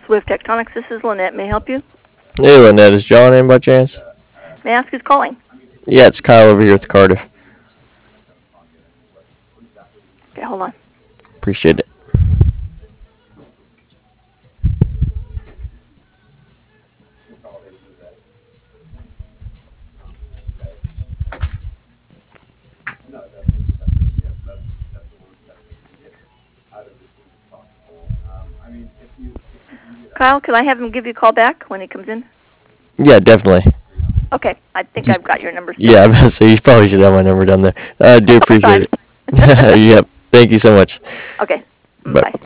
Swift Tectonics. This is Lynette. May I help you? Hey, Lynette, is John in by chance? May I ask who's calling? Yeah, it's Kyle over here with Cardiff. Okay, hold on. Appreciate it. Kyle, could I have him give you a call back when he comes in? Yeah, definitely. Okay, I think I've got your number. Yeah, I was about to say, you probably should have my number down there. I do appreciate it. Yep. Thank you so much. Okay, Bye. bye.